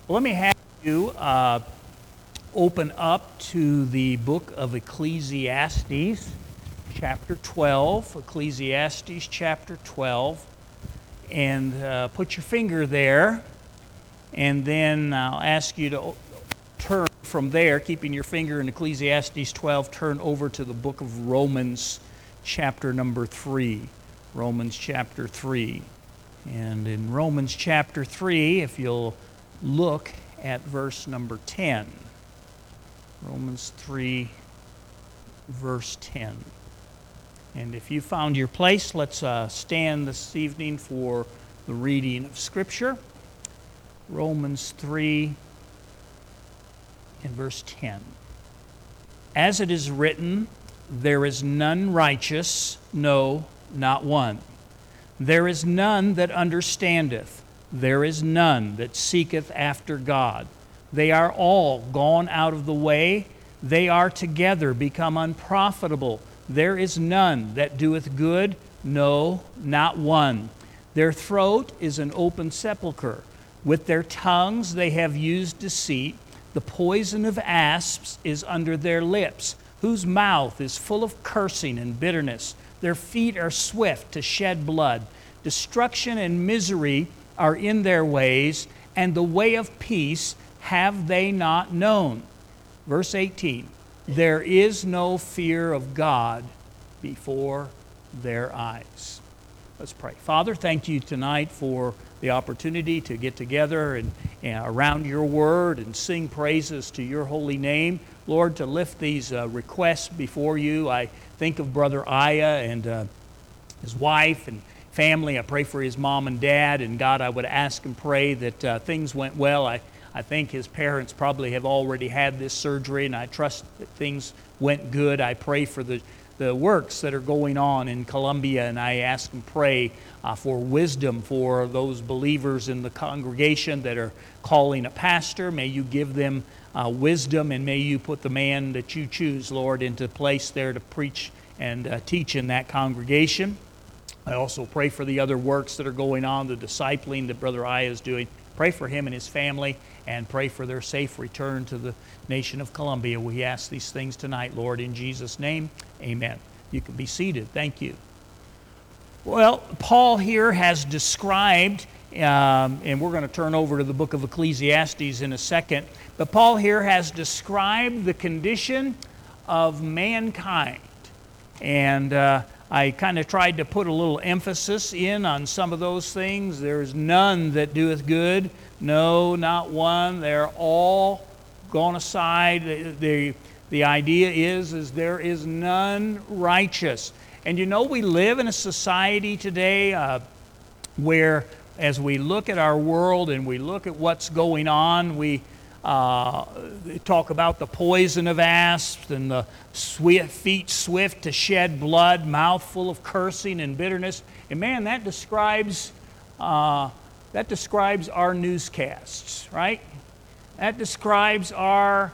Well, let me have you open up to the book of Ecclesiastes, chapter 12. Ecclesiastes, chapter 12. And put your finger there. And then I'll ask you to turn from there, keeping your finger in Ecclesiastes 12, turn over to the book of Romans, chapter number 3. Romans, chapter 3. And in Romans, chapter 3, if you'll look at verse number 10. Romans 3, verse 10. And if you found your place, let's stand this evening for the reading of Scripture. Romans 3 and verse 10. As it is written, there is none righteous, no, not one. There is none that understandeth. There is none that seeketh after God. They are all gone out of the way. They are together become unprofitable. There is none that doeth good, no, not one. Their throat is an open sepulchre. With their tongues they have used deceit. The poison of asps is under their lips, whose mouth is full of cursing and bitterness. Their feet are swift to shed blood. Destruction and misery are in their ways, and the way of peace have they not known. Verse 18, there is no fear of God before their eyes. Let's pray. Father, thank you tonight for the opportunity to get together and around your word and sing praises to your holy name. Lord, to lift these requests before you. I think of Brother Aya and his wife and family. I pray for his mom and dad, and God, I would ask and pray that things went well. I think his parents probably have already had this surgery, and I trust that things went good. I pray for the works that are going on in Colombia, and I ask and pray for wisdom for those believers in the congregation that are calling a pastor. May you give them wisdom, and may you put the man that you choose, Lord, into place there to preach and teach in that congregation. I also pray for the other works that are going on, the discipling that Brother Aya is doing. Pray for him and his family, and pray for their safe return to the nation of Colombia. We ask these things tonight, Lord, in Jesus' name, amen. You can be seated. Thank you. Well, Paul here has described, and we're going to turn over to the book of Ecclesiastes in a second, but Paul here has described the condition of mankind. And I kind of tried to put a little emphasis in on some of those things. There's none that doeth good, no, not one. They're all gone aside. The idea is there is none righteous. And you know, we live in a society today where as we look at our world and we look at what's going on, we talk about the poison of asps and the feet swift to shed blood, mouth full of cursing and bitterness. And man, that describes our newscasts, right? That describes our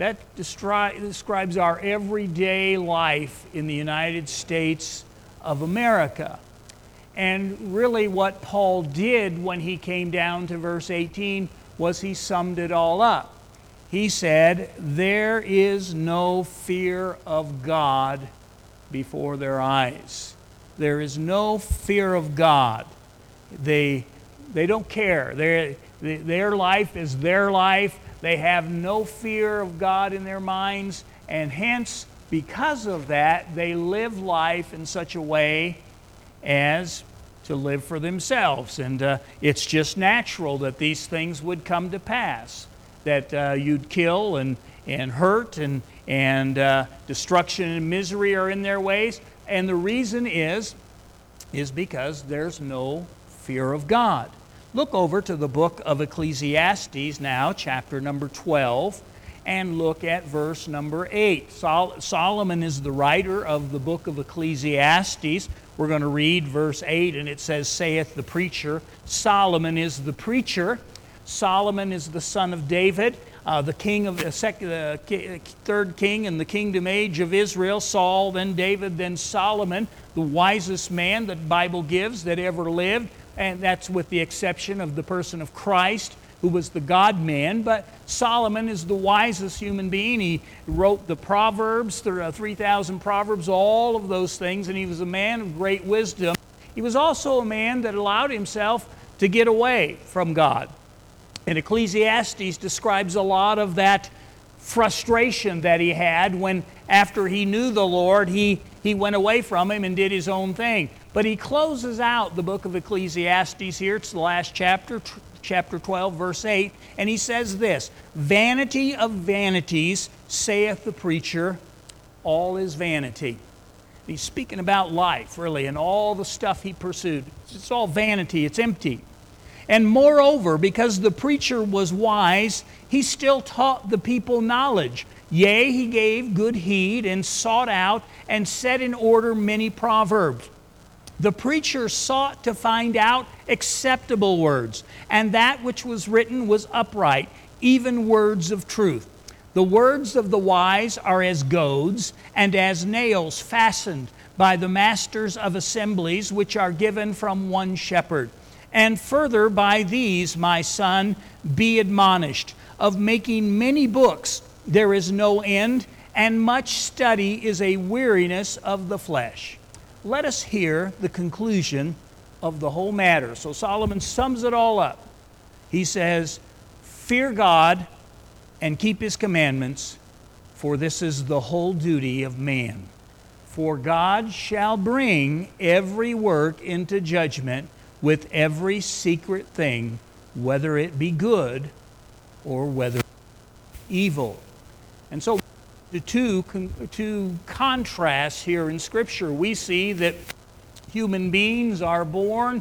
everyday life in the United States of America. And really what Paul did when he came down to verse 18 was he summed it all up. He said, there is no fear of God before their eyes. There is no fear of God. They don't care. Their life is their life. They have no fear of God in their minds, and hence, because of that, they live life in such a way as to live for themselves. And it's just natural that these things would come to pass, that you'd kill and hurt and destruction and misery are in their ways. And the reason is because there's no fear of God. Look over to the book of Ecclesiastes now, chapter number 12, and look at verse number 8. Solomon is the writer of the book of Ecclesiastes. We're going to read verse 8, and it says, saith the preacher, Solomon is the preacher. Solomon is the son of David, the king of the third king in the kingdom age of Israel. Saul, then David, then Solomon, the wisest man that the Bible gives that ever lived. And that's with the exception of the person of Christ. who was the God-man, but Solomon is the wisest human being. He wrote the Proverbs, 3,000 Proverbs, all of those things, and he was a man of great wisdom. He was also a man that allowed himself to get away from God. And Ecclesiastes describes a lot of that frustration that he had when, after he knew the Lord, he went away from him and did his own thing. But he closes out the book of Ecclesiastes here. It's the last chapter, chapter 12, verse 8. And he says this, "Vanity of vanities, saith the preacher, all is vanity." He's speaking about life, really, and all the stuff he pursued. It's all vanity. It's empty. And moreover, because the preacher was wise, he still taught the people knowledge. Yea, he gave good heed and sought out and set in order many proverbs. The preacher sought to find out acceptable words, and that which was written was upright, even words of truth. The words of the wise are as goads, and as nails fastened by the masters of assemblies, which are given from one shepherd. And further, by these, my son, be admonished. Of making many books there is no end, and much study is a weariness of the flesh. Let us hear the conclusion of the whole matter. So Solomon sums it all up. He says, "Fear God and keep His commandments, for this is the whole duty of man. For God shall bring every work into judgment with every secret thing, whether it be good or whether evil." And so the two contrasts here in Scripture, we see that human beings are born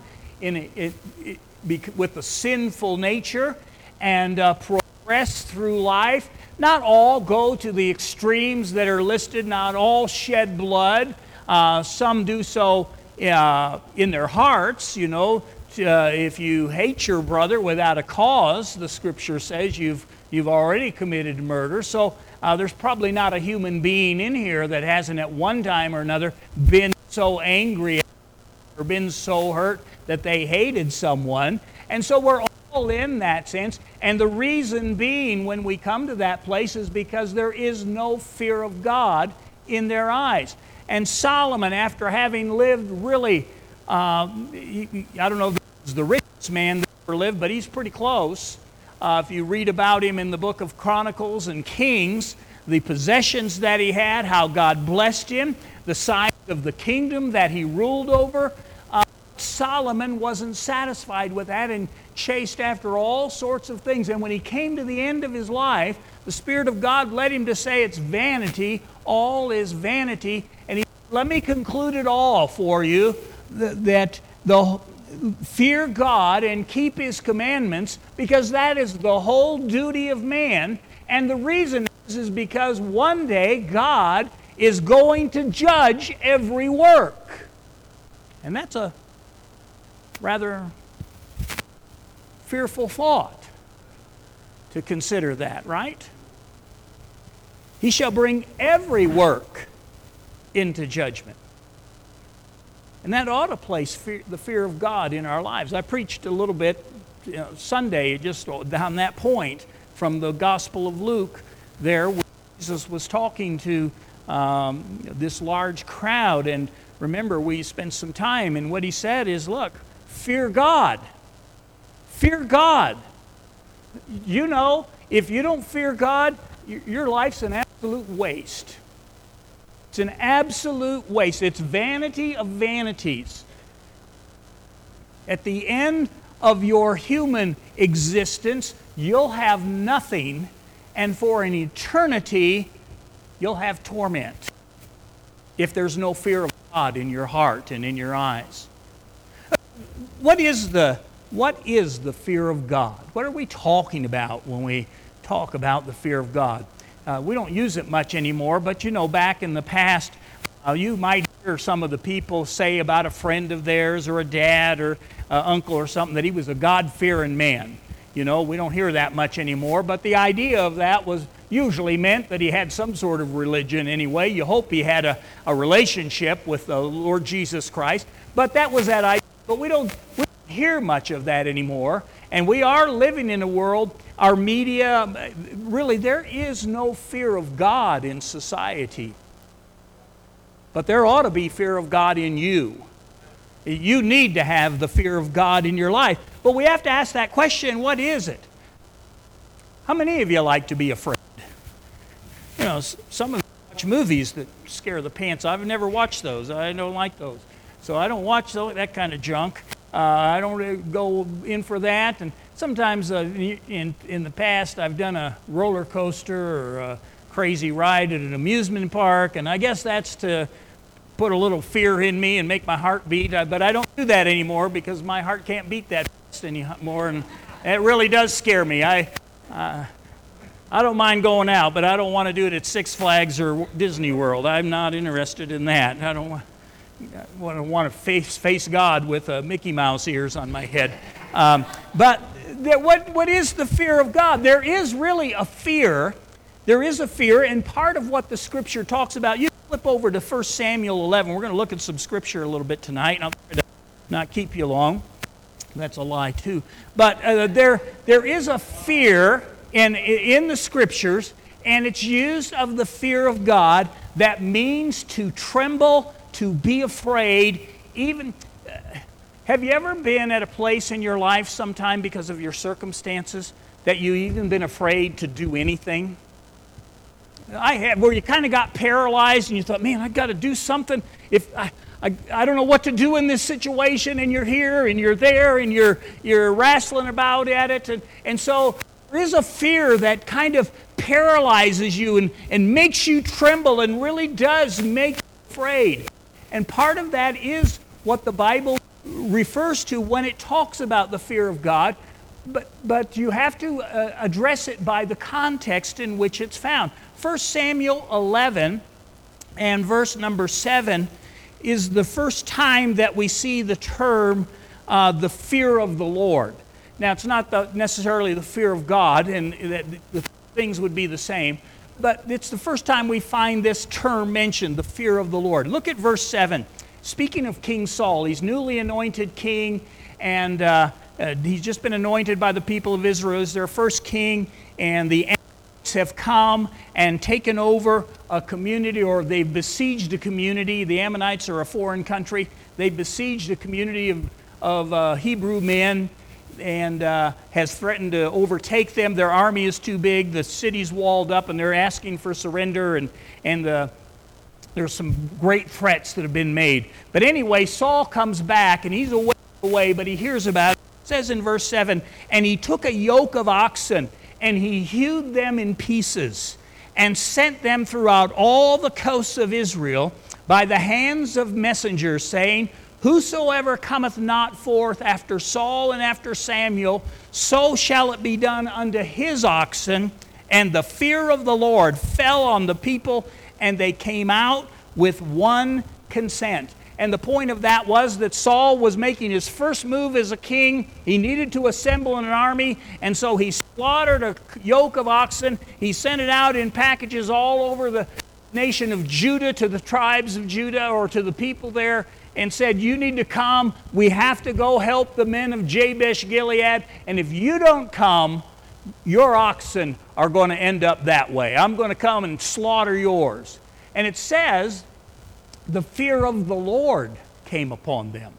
with a sinful nature and progress through life. Not all go to the extremes that are listed, not all shed blood. Some do so in their hearts, if you hate your brother without a cause, the Scripture says you've already committed murder. So there's probably not a human being in here that hasn't at one time or another been so angry or been so hurt that they hated someone. And so we're all in that sense. And the reason being, when we come to that place, is because there is no fear of God in their eyes. And Solomon, after having lived really, I don't know if he's the richest man that ever lived, but he's pretty close. If you read about him in the book of Chronicles and Kings, the possessions that he had, how God blessed him, the size of the kingdom that he ruled over, Solomon wasn't satisfied with that and chased after all sorts of things. And when he came to the end of his life, the Spirit of God led him to say it's vanity, all is vanity. And he said, let me conclude it all for you, that the fear God and keep His commandments, because that is the whole duty of man. And the reason is because one day God is going to judge every work. And that's a rather fearful thought to consider that, right? He shall bring every work into judgment. And that ought to place the fear of God in our lives. I preached a little bit Sunday just down that point from the Gospel of Luke there, where Jesus was talking to this large crowd. And remember, we spent some time, and what He said is, look, fear God. Fear God. You know, if you don't fear God, your life's an absolute waste. It's an absolute waste. It's vanity of vanities. At the end of your human existence, you'll have nothing, and for an eternity, you'll have torment if there's no fear of God in your heart and in your eyes. What is the fear of God? What are we talking about when we talk about the fear of God? We don't use it much anymore, but back in the past, you might hear some of the people say about a friend of theirs or a dad or uncle or something that he was a God-fearing man. We don't hear that much anymore, but the idea of that was usually meant that he had some sort of religion anyway. You hope he had a relationship with the Lord Jesus Christ, but that was that idea. But we don't hear much of that anymore. And we are living in a world, our media, really there is no fear of God in society. But there ought to be fear of God in you. You need to have the fear of God in your life. But we have to ask that question, what is it? How many of you like to be afraid? You know, some of you watch movies that scare the pants. I've never watched those. I don't like those. So I don't watch that kind of junk. I don't really go in for that. And sometimes in the past I've done a roller coaster or a crazy ride at an amusement park, and I guess that's to put a little fear in me and make my heart beat, but I don't do that anymore because my heart can't beat that fast anymore, and it really does scare me. I don't mind going out, but I don't want to do it at Six Flags or Disney World. I'm not interested in that. I don't want to face God with Mickey Mouse ears on my head. But what is the fear of God? There is really a fear. There is a fear, and part of what the Scripture talks about, you flip over to 1 Samuel 11. We're going to look at some Scripture a little bit tonight, and I'll try to not keep you long. That's a lie, too. But there is a fear in the Scriptures, and it's used of the fear of God that means to tremble, to be afraid, even... Have you ever been at a place in your life sometime because of your circumstances that you've even been afraid to do anything? I have, where you kind of got paralyzed and you thought, man, I've got to do something. If I don't know what to do in this situation, and you're here and you're there and you're wrestling about at it. And so there is a fear that kind of paralyzes you and makes you tremble and really does make you afraid. And part of that is what the Bible refers to when it talks about the fear of God. But you have to address it by the context in which it's found. 1 Samuel 11 and verse number 7 is the first time that we see the term the fear of the Lord. Now, it's not necessarily the fear of God, and the things would be the same, but it's the first time we find this term mentioned, the fear of the Lord. Look at verse 7. Speaking of King Saul, he's newly anointed king, and he's just been anointed by the people of Israel as their first king, and the Ammonites have come and taken over a community, or they've besieged a community. The Ammonites are a foreign country. They besieged a community of Hebrew men and has threatened to overtake them. Their army is too big. The city's walled up, and they're asking for surrender, and there's some great threats that have been made. But anyway, Saul comes back, and he's away, but he hears about it. It says in verse 7, and he took a yoke of oxen, and he hewed them in pieces, and sent them throughout all the coasts of Israel by the hands of messengers, saying, whosoever cometh not forth after Saul and after Samuel, so shall it be done unto his oxen. And the fear of the Lord fell on the people, and they came out with one consent. And the point of that was that Saul was making his first move as a king. He needed to assemble an army, and so he slaughtered a yoke of oxen. He sent it out in packages all over the nation of Judah, to the tribes of Judah, or to the people there, and said, you need to come. We have to go help the men of Jabesh Gilead, and if you don't come, your oxen are going to end up that way. I'm going to come and slaughter yours. And it says, the fear of the Lord came upon them.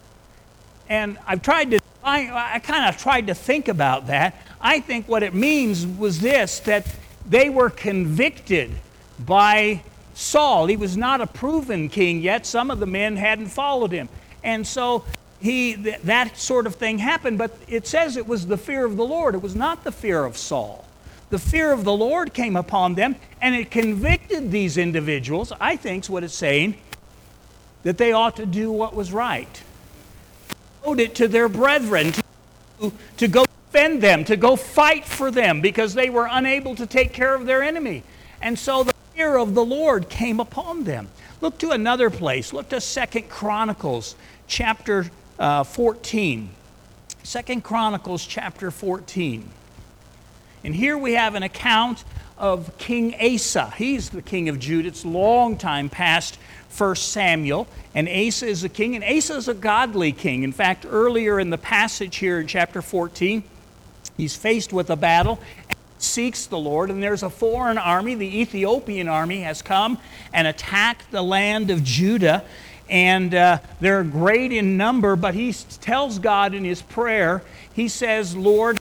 And I kind of tried to think about that. I think what it means was this, that they were convicted by Saul. He was not a proven king yet. Some of the men hadn't followed him. And so that sort of thing happened, but it says it was the fear of the Lord. It was not the fear of Saul. The fear of the Lord came upon them, and it convicted these individuals, I think is what it's saying, that they ought to do what was right. Owed it to their brethren to go defend them, to go fight for them, because they were unable to take care of their enemy. And so the fear of the Lord came upon them. Look to another place. Look to 2 Chronicles chapter 14. 2 Chronicles chapter 14. And here we have an account of King Asa. He's the king of Judah. It's a long time past 1 Samuel, and Asa is the king, and Asa is a godly king. In fact, earlier in the passage here in chapter 14, he's faced with a battle and seeks the Lord, and there's a foreign army, the Ethiopian army, has come and attacked the land of Judah, and they're great in number, but he tells God in his prayer, he says, Lord,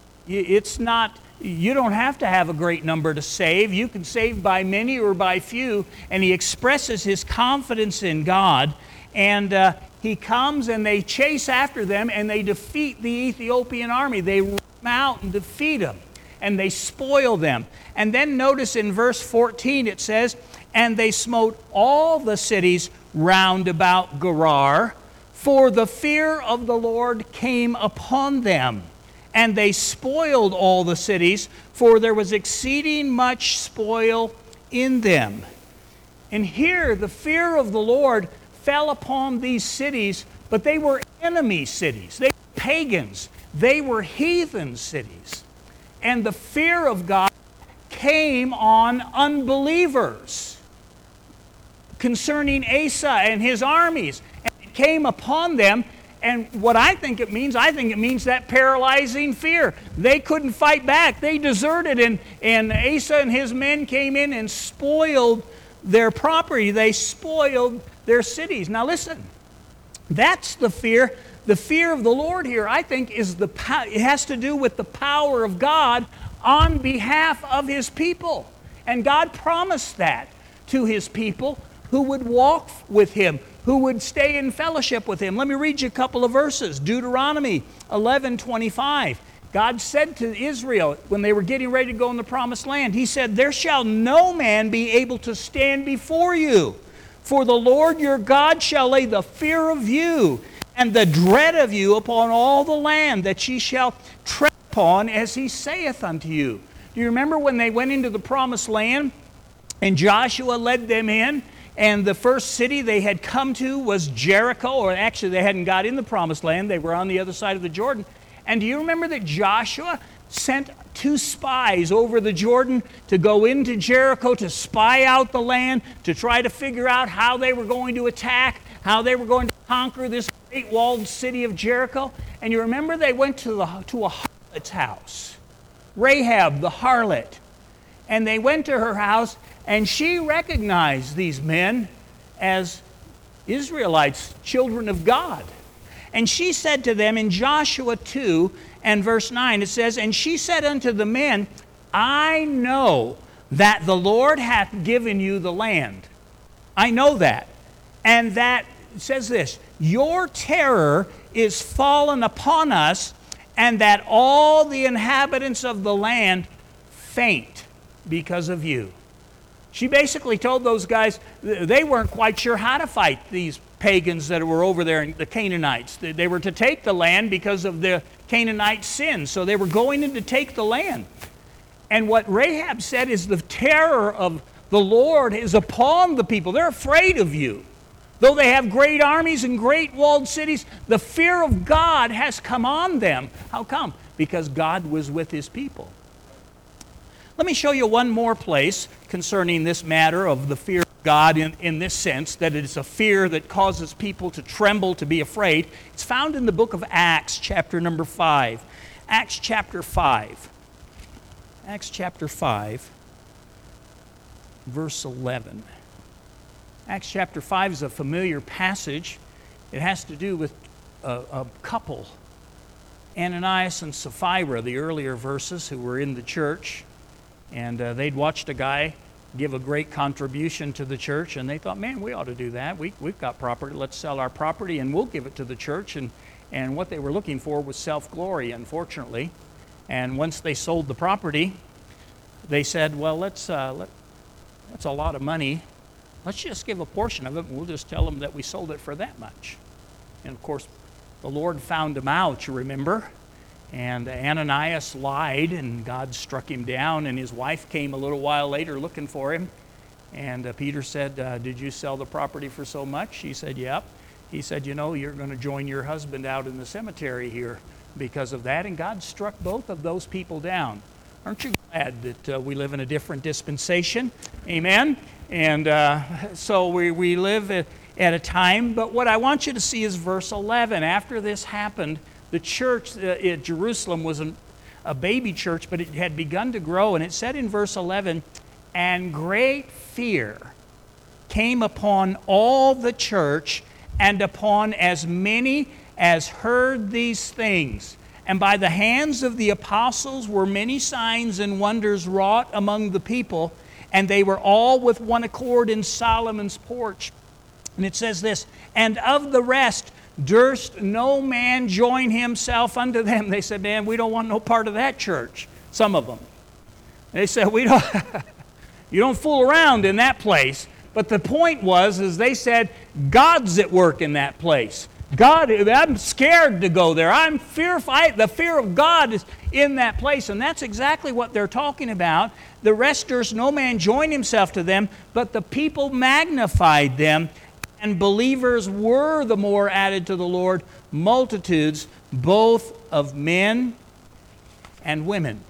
you don't have to have a great number to save. You can save by many or by few. And he expresses his confidence in God. And he comes and they chase after them and they defeat the Ethiopian army. They run out and defeat them. And they spoil them. And then notice in verse 14 it says, and they smote all the cities round about Gerar, for the fear of the Lord came upon them. And they spoiled all the cities, for there was exceeding much spoil in them. And here the fear of the Lord fell upon these cities, but they were enemy cities. They were pagans. They were heathen cities. And the fear of God came on unbelievers concerning Asa and his armies. And it came upon them. And what I think it means that paralyzing fear. They couldn't fight back. They deserted, and Asa and his men came in and spoiled their property. They spoiled their cities. Now listen, that's the fear. The fear of the Lord here, I think, it has to do with the power of God on behalf of his people. And God promised that to his people who would walk with him, who would stay in fellowship with him. Let me read you a couple of verses. Deuteronomy 11:25. God said to Israel when they were getting ready to go in the promised land, he said, there shall no man be able to stand before you, for the Lord your God shall lay the fear of you and the dread of you upon all the land that ye shall tread upon as he saith unto you. Do you remember when they went into the promised land and Joshua led them in? And the first city they had come to was Jericho, or actually they hadn't got in the promised land. They were on the other side of the Jordan. And do you remember that Joshua sent 2 spies over the Jordan to go into Jericho to spy out the land, to try to figure out how they were going to attack, how they were going to conquer this great walled city of Jericho? And you remember they went to a harlot's house, Rahab the harlot. And they went to her house, and she recognized these men as Israelites, children of God. And she said to them in Joshua 2 and verse 9, it says, and she said unto the men, I know that the Lord hath given you the land. I know that. And that, it says this, your terror is fallen upon us, and that all the inhabitants of the land faint because of you. She basically told those guys they weren't quite sure how to fight these pagans that were over there, the Canaanites. They were to take the land because of the Canaanite sin, so they were going in to take the land. And what Rahab said is the terror of the Lord is upon the people. They're afraid of you. Though they have great armies and great walled cities, the fear of God has come on them. How come? Because God was with his people. Let me show you one more place concerning this matter of the fear of God in this sense, that it is a fear that causes people to tremble, to be afraid. It's found in the book of Acts, chapter number 5. Acts chapter 5. Acts chapter 5, verse 11. Acts chapter 5 is a familiar passage. It has to do with a couple, Ananias and Sapphira, the earlier verses, who were in the church. And they'd watched a guy give a great contribution to the church, and they thought, man, we ought to do that. We've got property. Let's sell our property, and we'll give it to the church. And what they were looking for was self-glory, unfortunately. And once they sold the property, they said, well, that's a lot of money. Let's just give a portion of it, and we'll just tell them that we sold it for that much. And, of course, the Lord found them out, you remember. And Ananias lied, and God struck him down, and his wife came a little while later looking for him. And Peter said, did you sell the property for so much? She said, yep. He said, you know, you're going to join your husband out in the cemetery here because of that. And God struck both of those people down. Aren't you glad that we live in a different dispensation? Amen? And so we live at a time, but what I want you to see is verse 11. After this happened, the church at Jerusalem was a baby church, but it had begun to grow, and it said in verse 11, "And great fear came upon all the church and upon as many as heard these things. And by the hands of the apostles were many signs and wonders wrought among the people, and they were all with one accord in Solomon's porch." And it says this, "And of the rest durst no man join himself unto them." They said, "Man, we don't want no part of that church." Some of them. They said, "We don't." You don't fool around in that place. But the point was, they said, God's at work in that place. God, I'm scared to go there. I'm fearful. The fear of God is in that place. And that's exactly what they're talking about. The rest durst no man join himself to them, but the people magnified them, and believers were the more added to the Lord, multitudes, both of men and women.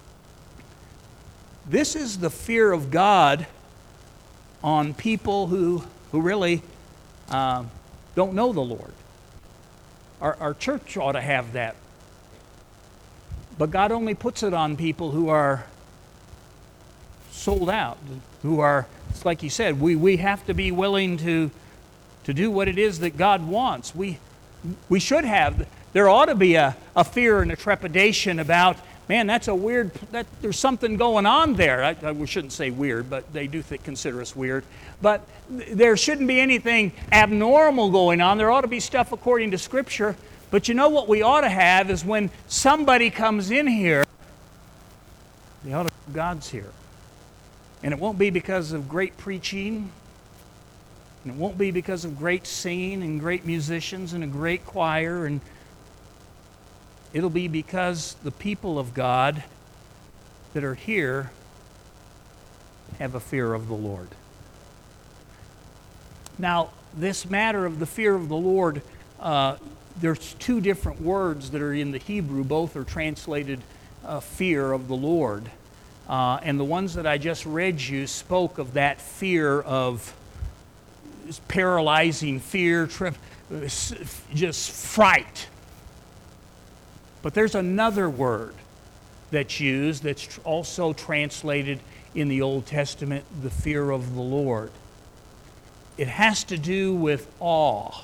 This is the fear of God on people who really don't know the Lord. Our church ought to have that. But God only puts it on people who are sold out, who are, it's like He said, we have to be willing to do what it is that God wants. We should have, there ought to be a fear and a trepidation about, man, that's a weird, there's something going on there. I shouldn't say weird, but they do consider us weird. But there shouldn't be anything abnormal going on. There ought to be stuff according to Scripture. But you know what we ought to have is when somebody comes in here, they ought to know God's here. And it won't be because of great preaching. And it won't be because of great singing and great musicians and a great choir. And it'll be because the people of God that are here have a fear of the Lord. Now, this matter of the fear of the Lord, there's two different words that are in the Hebrew. Both are translated fear of the Lord. And the ones that I just read you spoke of that fear of paralyzing fear, just fright. But there's another word that's used that's also translated in the Old Testament, the fear of the Lord. It has to do with awe,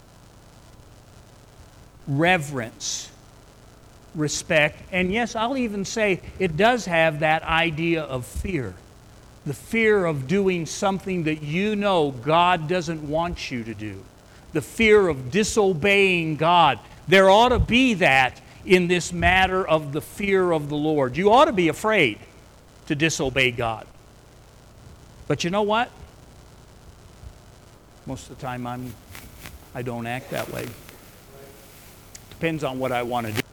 reverence, respect, and yes, I'll even say it does have that idea of fear. The fear of doing something that you know God doesn't want you to do. The fear of disobeying God. There ought to be that in this matter of the fear of the Lord. You ought to be afraid to disobey God. But you know what? Most of the time I don't act that way. Depends on what I want to do.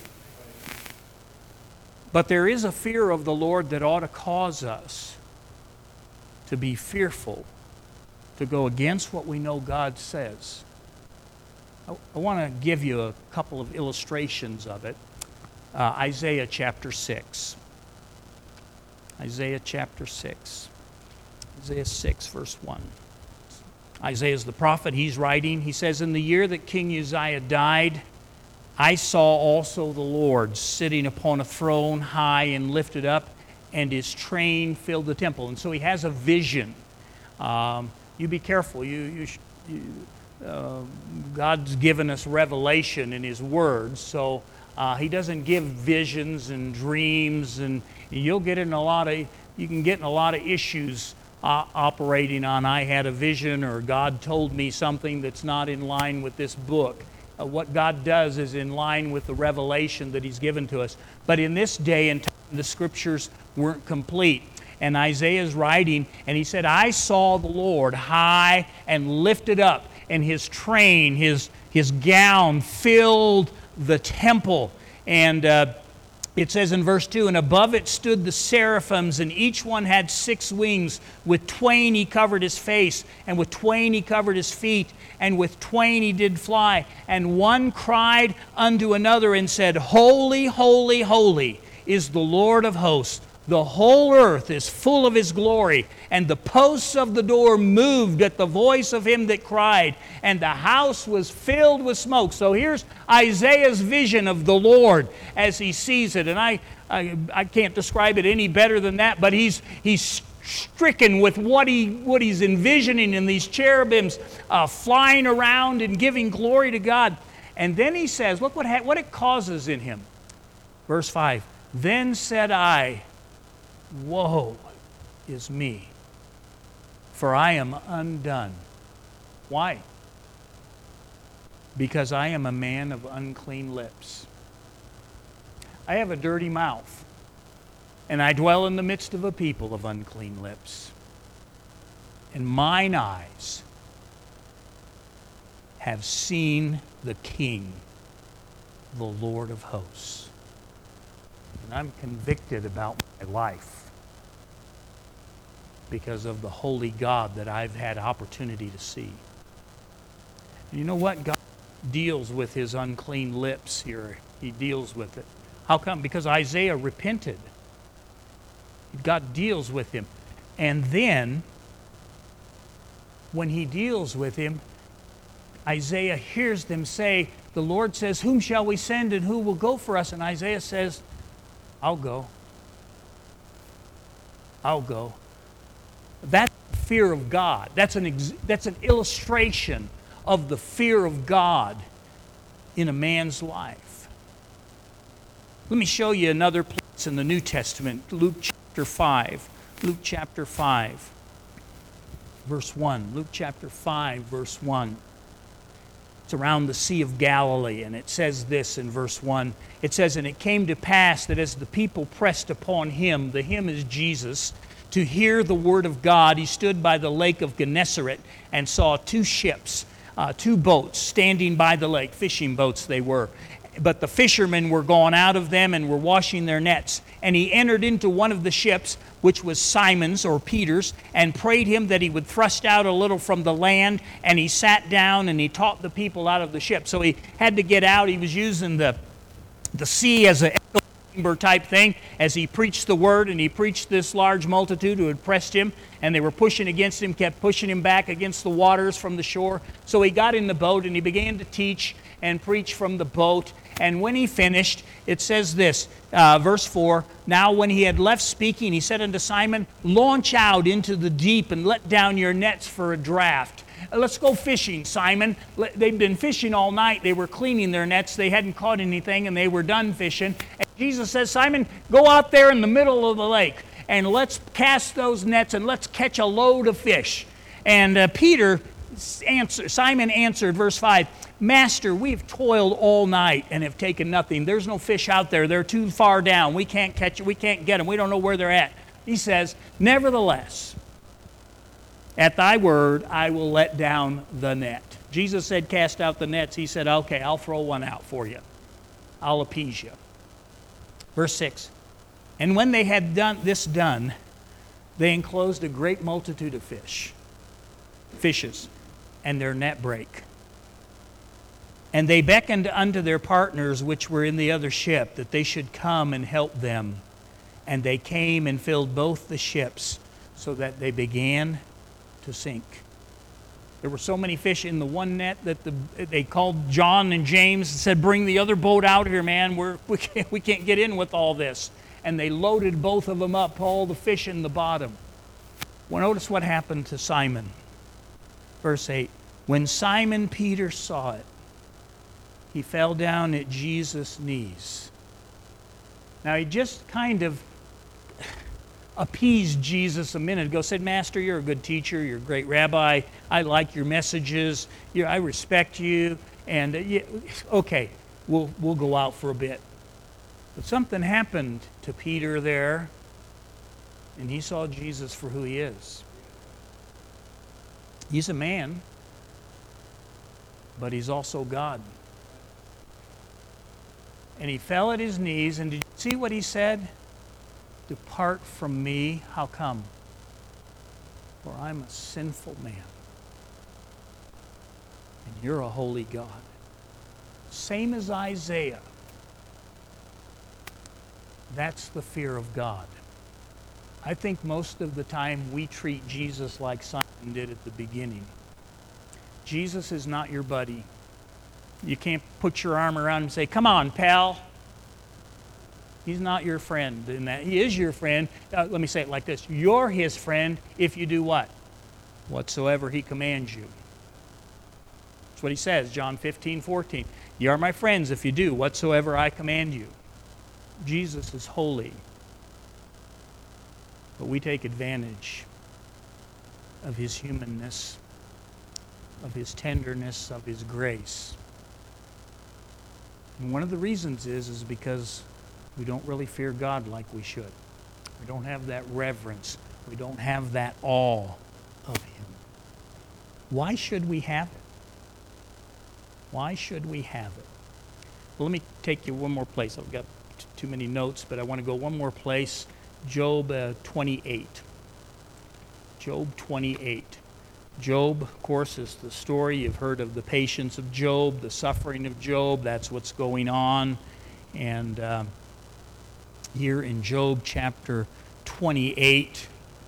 But there is a fear of the Lord that ought to cause us to be fearful, to go against what we know God says. I want to give you a couple of illustrations of it. Isaiah chapter 6. Isaiah chapter 6. Isaiah 6, verse 1. Isaiah is the prophet. He's writing. He says, "In the year that King Uzziah died, I saw also the Lord sitting upon a throne high and lifted up, and His train filled the temple." And so he has a vision. You be careful. God's given us revelation in His Word, so He doesn't give visions and dreams, and you can get in a lot of issues operating on I had a vision or God told me something that's not in line with this book. What God does is in line with the revelation that He's given to us. But in this day and time, the Scriptures weren't complete. And Isaiah's writing, and he said, "I saw the Lord high and lifted up, and His train, His gown filled the temple." And it says in verse 2, "And above it stood the seraphims, and each one had 6 wings. With twain He covered His face, and with twain He covered His feet, and with twain He did fly. And one cried unto another and said, Holy, holy, holy is the Lord of hosts. The whole earth is full of His glory. And the posts of the door moved at the voice of him that cried, and the house was filled with smoke. So here's Isaiah's vision of the Lord as he sees it. And I can't describe it any better than that, but he's stricken with what he's envisioning in these cherubims flying around and giving glory to God. And then he says, look what it causes in him. Verse 5, then said I, woe is me, for I am undone. Why? Because I am a man of unclean lips. I have a dirty mouth, and I dwell in the midst of a people of unclean lips. And mine eyes have seen the King, the Lord of hosts. And I'm convicted about my life because of the holy God that I've had opportunity to see. And you know what? God deals with his unclean lips here. He deals with it. How come? Because Isaiah repented. God deals with him. And then, when he deals with him, Isaiah hears them say, the Lord says, whom shall we send and who will go for us? And Isaiah says, I'll go. I'll go. That's fear of God. That's an illustration of the fear of God in a man's life. Let me show you another place in the New Testament, Luke chapter 5. Luke chapter 5, verse 1. Luke chapter 5, verse 1. It's around the Sea of Galilee, and it says this in verse 1. It says, and it came to pass that as the people pressed upon him, the him is Jesus, to hear the word of God, he stood by the lake of Gennesaret and saw two ships, two boats standing by the lake, fishing boats they were. But the fishermen were gone out of them and were washing their nets. And he entered into one of the ships, which was Simon's or Peter's, and prayed him that he would thrust out a little from the land. And he sat down and he taught the people out of the ship. So he had to get out. He was using the sea as an echo chamber type thing as he preached the word, and he preached this large multitude who had pressed him, and they were pushing against him, kept pushing him back against the waters from the shore. So he got in the boat and he began to teach and preach from the boat. And when he finished, it says this, verse 4, now when he had left speaking, he said unto Simon, launch out into the deep and let down your nets for a draught. Let's go fishing, Simon. They've been fishing all night. They were cleaning their nets. They hadn't caught anything, and they were done fishing. And Jesus says, Simon, go out there in the middle of the lake, and let's cast those nets, and let's catch a load of fish. And Simon answered, verse 5, Master, we've toiled all night and have taken nothing. There's no fish out there. They're too far down. We can't catch it. We can't get them. We don't know where they're at. He says, nevertheless, at thy word, I will let down the net. Jesus said, cast out the nets. He said, okay, I'll throw one out for you. I'll appease you. Verse 6, and when they had done, they enclosed a great multitude of fishes, and their net brake. And they beckoned unto their partners which were in the other ship, that they should come and help them. And they came and filled both the ships, so that they began to sink. There were so many fish in the one net that they called John and James and said, bring the other boat out here, man. We can't get in with all this. And they loaded both of them up, all the fish in the bottom. Well, notice what happened to Simon. Verse 8, when Simon Peter saw it, he fell down at Jesus' knees. Now, he just kind of appeased Jesus a minute ago, said, Master, you're a good teacher, you're a great rabbi, I like your messages, I respect you, and okay, we'll go out for a bit. But something happened to Peter there, and he saw Jesus for who he is. He's a man, but he's also God. And he fell at his knees, and did you see what he said? Depart from me. How come? For I'm a sinful man, and you're a holy God. Same as Isaiah. That's the fear of God. I think most of the time we treat Jesus like Simon did at the beginning. Jesus is not your buddy. You can't put your arm around him and say, "Come on, pal." He's not your friend in that. He is your friend. Let me say it like this. You're his friend if you do what? Whatsoever he commands you. That's what he says, John 15:14. You are my friends if you do whatsoever I command you. Jesus is holy. But we take advantage of his humanness, of his tenderness, of his grace. And one of the reasons is because we don't really fear God like we should. We don't have that reverence. We don't have that awe of him. Why should we have it? Why should we have it? Well, let me take you one more place. I've got too many notes, but I want to go one more place. Job 28. Job 28. Job, of course, is the story. You've heard of the patience of Job, the suffering of Job. That's what's going on. And here in Job chapter 28,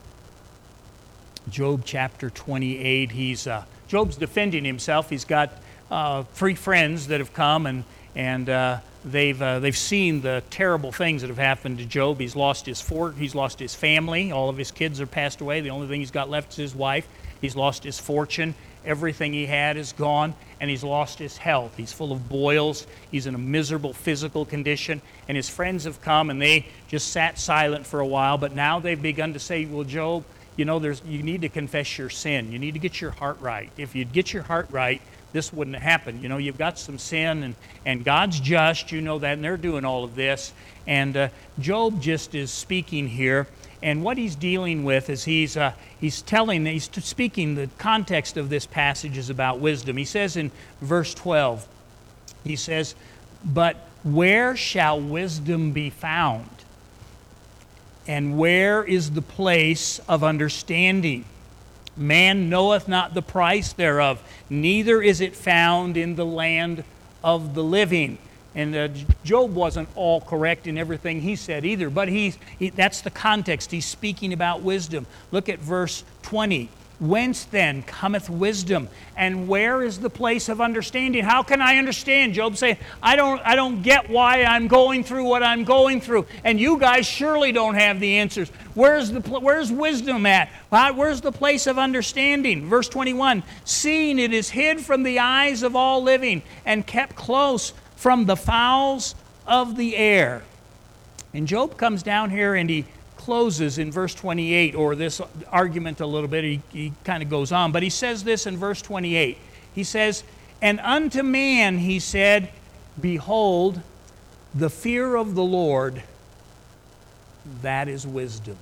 Job chapter 28, Job's defending himself. He's got 3 friends that have come, and they've seen the terrible things that have happened to Job. He's lost his family. All of his kids are passed away. The only thing he's got left is his wife. He's lost his fortune. Everything he had is gone, and he's lost his health. He's full of boils. He's in a miserable physical condition, and his friends have come, and they just sat silent for a while, but now they've begun to say, "Well, Job, you need to confess your sin. You need to get your heart right. If you'd get your heart right, this wouldn't happen. You've got some sin, and God's just, you know that, and they're doing all of this." And Job just is speaking here, and what he's dealing with is he's speaking, the context of this passage is about wisdom. He says in verse 12, he says, "But where shall wisdom be found? And where is the place of understanding? Man knoweth not the price thereof, neither is it found in the land of the living." And Job wasn't all correct in everything he said either, but that's the context. He's speaking about wisdom. Look at verse 20. "Whence then cometh wisdom, and where is the place of understanding?" How can I understand? Job saying, I don't get why I'm going through what I'm going through, and you guys surely don't have the answers. Where's wisdom at? Where's the place of understanding? Verse 21, "Seeing it is hid from the eyes of all living, and kept close from the fowls of the air." And Job comes down here and he closes in verse 28, or this argument a little bit. He kind of goes on, but he says this in verse 28. He says, "And unto man he said, Behold, the fear of the Lord, that is wisdom.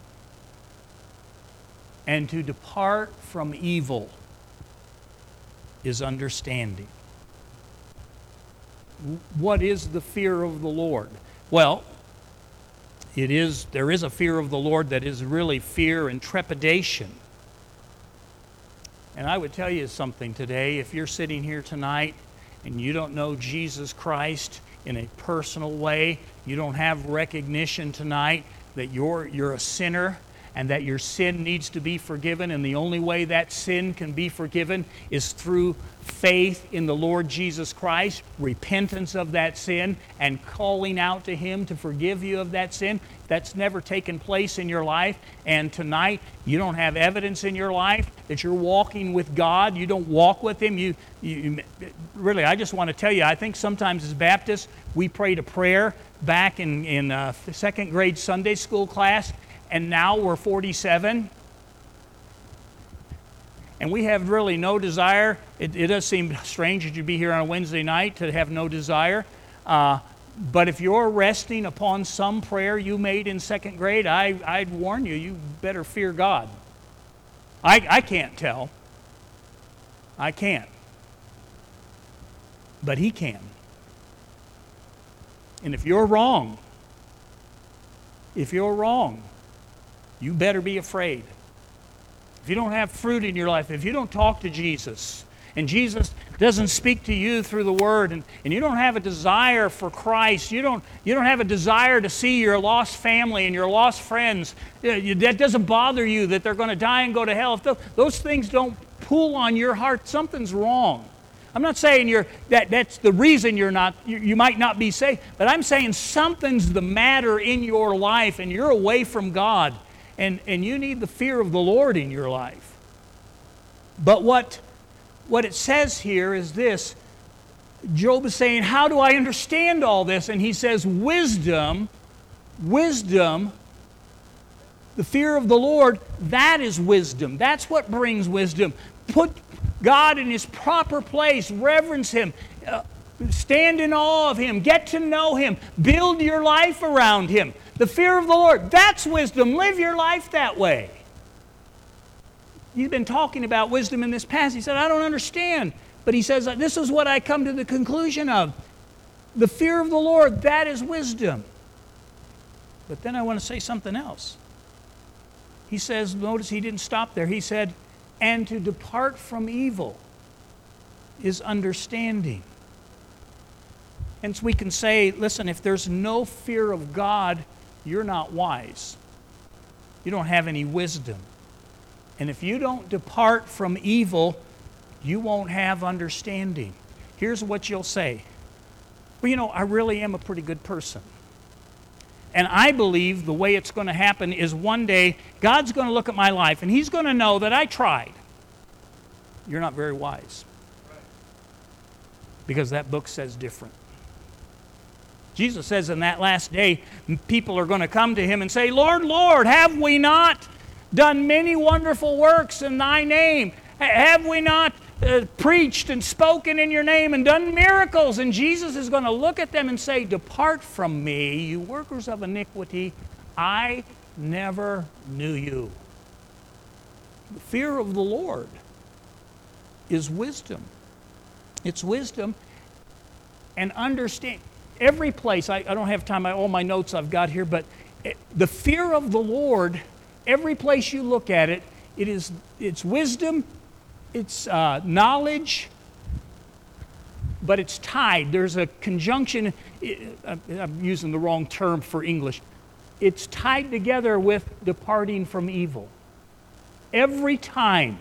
And to depart from evil is understanding." What is the fear of the Lord? Well, there is a fear of the Lord that is really fear and trepidation. And I would tell you something today. If you're sitting here tonight and you don't know Jesus Christ in a personal way, you don't have recognition tonight that you're a sinner and that your sin needs to be forgiven, and the only way that sin can be forgiven is through faith in the Lord Jesus Christ, repentance of that sin, and calling out to Him to forgive you of that sin. That's never taken place in your life, and tonight you don't have evidence in your life that you're walking with God. You don't walk with Him. You really, I just want to tell you, I think sometimes as Baptists, we prayed a prayer back in second grade Sunday school class, and now we're 47. And we have really no desire. It does seem strange that you'd be here on a Wednesday night to have no desire. But if you're resting upon some prayer you made in second grade, I'd warn you, you better fear God. I can't tell. I can't. But He can. And if you're wrong, you better be afraid. If you don't have fruit in your life, if you don't talk to Jesus, and Jesus doesn't speak to you through the Word, and you don't have a desire for Christ, you don't have a desire to see your lost family and your lost friends, that doesn't bother you that they're going to die and go to hell, if those things don't pull on your heart, something's wrong. I'm not saying that's the reason you might not be saved, but I'm saying something's the matter in your life and you're away from God, and you need the fear of the Lord in your life. But what it says here is this. Job is saying, how do I understand all this? And he says, wisdom, the fear of the Lord, that is wisdom. That's what brings wisdom. Put God in His proper place, reverence Him, stand in awe of Him, get to know Him, build your life around Him. The fear of the Lord, that's wisdom. Live your life that way. You've been talking about wisdom in this passage. He said, I don't understand. But he says, this is what I come to the conclusion of. The fear of the Lord, that is wisdom. But then I want to say something else. He says, notice he didn't stop there. He said, and to depart from evil is understanding. Hence we can say, listen, if there's no fear of God, you're not wise. You don't have any wisdom. And if you don't depart from evil, you won't have understanding. Here's what you'll say. Well, I really am a pretty good person. And I believe the way it's going to happen is one day God's going to look at my life and He's going to know that I tried. You're not very wise. Because that book says different. Jesus says in that last day, people are going to come to Him and say, Lord, Lord, have we not done many wonderful works in Thy name? Have we not preached and spoken in Your name and done miracles? And Jesus is going to look at them and say, depart from me, you workers of iniquity. I never knew you. The fear of the Lord is wisdom. It's wisdom and understand. Every place, I don't have time, all my notes I've got here, but the fear of the Lord, every place you look at it, it's wisdom, it's knowledge, but it's tied. There's a conjunction, I'm using the wrong term for English. It's tied together with departing from evil. Every time.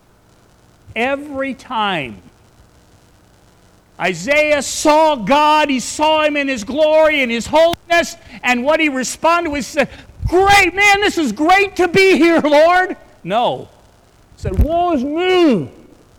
Isaiah saw God, he saw Him in His glory and His holiness, and what he responded was, great, man, this is great to be here, Lord. No. He said, woe is me.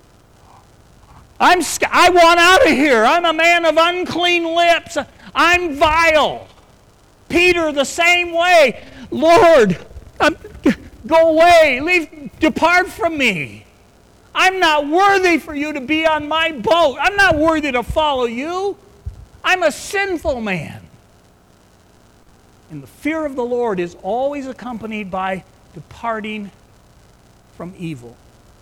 I want out of here. I'm a man of unclean lips. I'm vile. Peter the same way. Lord, go away. Depart from me. I'm not worthy for you to be on my boat. I'm not worthy to follow you. I'm a sinful man. And the fear of the Lord is always accompanied by departing from evil.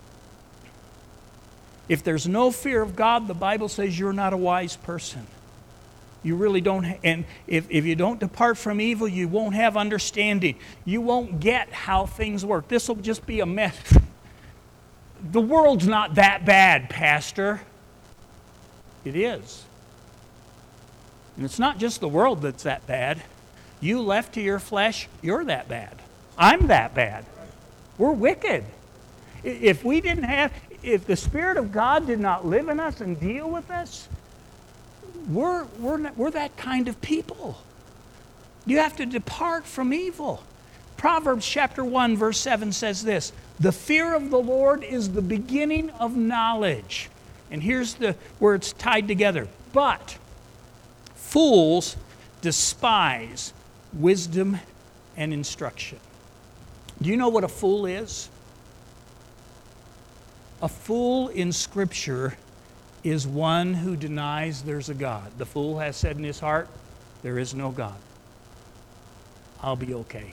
If there's no fear of God, the Bible says you're not a wise person. You really don't, and if you don't depart from evil, you won't have understanding. You won't get how things work. This will just be a mess. The world's not that bad, Pastor. It is. And it's not just the world that's that bad. You left to your flesh, you're that bad. I'm that bad. We're wicked. If the Spirit of God did not live in us and deal with us, we're that kind of people. You have to depart from evil. Proverbs chapter 1, verse 7 says this, the fear of the Lord is the beginning of knowledge. And here's where it's tied together. But fools despise wisdom and instruction. Do you know what a fool is? A fool in Scripture is one who denies there's a God. The fool has said in his heart, there is no God. I'll be okay.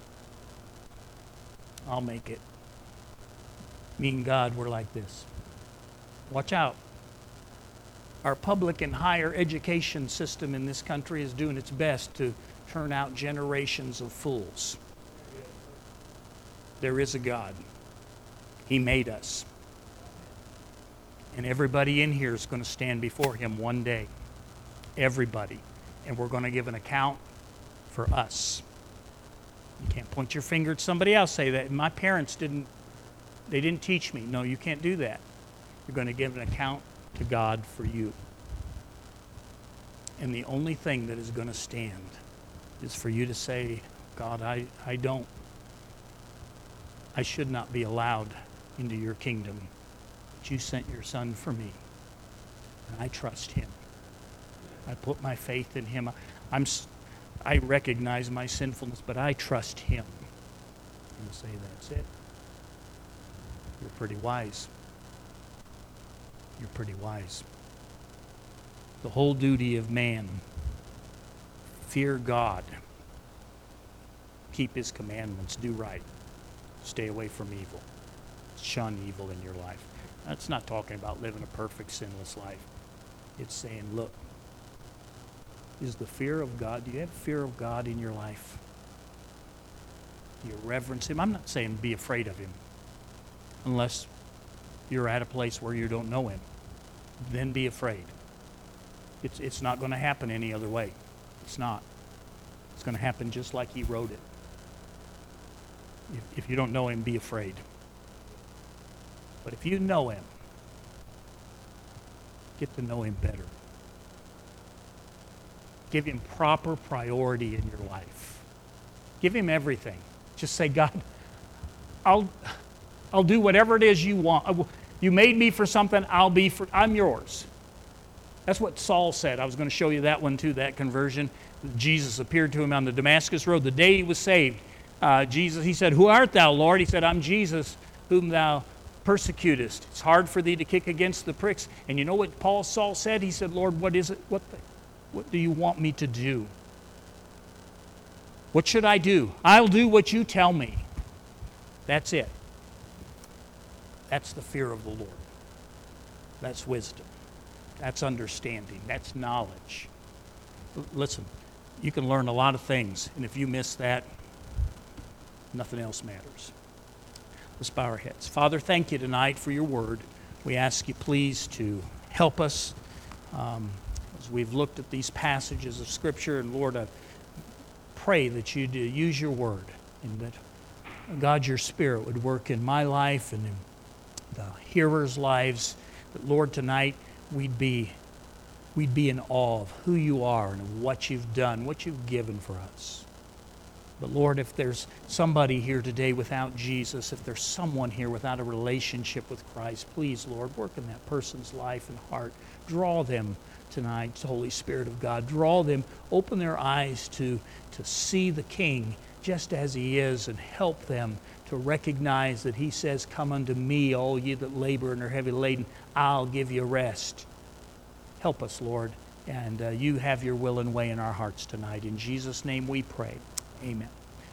I'll make it. Me and God, we're like this. Watch out. Our public and higher education system in this country is doing its best to turn out generations of fools. There is a God. He made us. And everybody in here is going to stand before Him one day. Everybody. And we're going to give an account for us. You can't point your finger at somebody else, say that my parents didn't teach me. No, you can't do that. You're going to give an account to God for you. And the only thing that is going to stand is for you to say, God, I should not be allowed into your kingdom. But you sent your Son for me. And I trust Him. I put my faith in Him. I recognize my sinfulness, but I trust Him. And say, that's it. You're pretty wise. You're pretty wise. The whole duty of man, fear God, keep His commandments, do right, stay away from evil, shun evil in your life. That's not talking about living a perfect, sinless life. It's saying, look, is the fear of God, do you have fear of God in your life? Do you reverence Him? I'm not saying be afraid of Him, unless you're at a place where you don't know Him. Then be afraid. It's not going to happen any other way. It's not. It's going to happen just like He wrote it. If you don't know Him, be afraid. But if you know Him, get to know Him better. Give Him proper priority in your life. Give Him everything. Just say, God, I'll do whatever it is you want. You made me for something, I'm yours. That's what Saul said. I was going to show you that one too, that conversion. Jesus appeared to him on the Damascus road the day he was saved. He said, who art thou, Lord? He said, I'm Jesus, whom thou persecutest. It's hard for thee to kick against the pricks. And you know what Saul said? He said, Lord, what is it? What do you want me to do? What should I do? I'll do what you tell me. That's it. That's the fear of the Lord. That's wisdom. That's understanding. That's knowledge. Listen, you can learn a lot of things, and if you miss that, nothing else matters. Let's bow our heads. Father, thank you tonight for your word. We ask you please to help us as we've looked at these passages of Scripture, and Lord, I pray that you'd use your word, and that, God, your Spirit would work in my life and in the hearers' lives, that, Lord, tonight we'd be in awe of who you are and what you've done, what you've given for us. But Lord, if there's somebody here today without Jesus, if there's someone here without a relationship with Christ, please, Lord, work in that person's life and heart. Draw them tonight, Holy Spirit of God. Draw them, open their eyes to see the King just as He is, and help them to recognize that He says, come unto me, all ye that labor and are heavy laden, I'll give you rest. Help us, Lord, and you have your will and way in our hearts tonight. In Jesus' name we pray. Amen.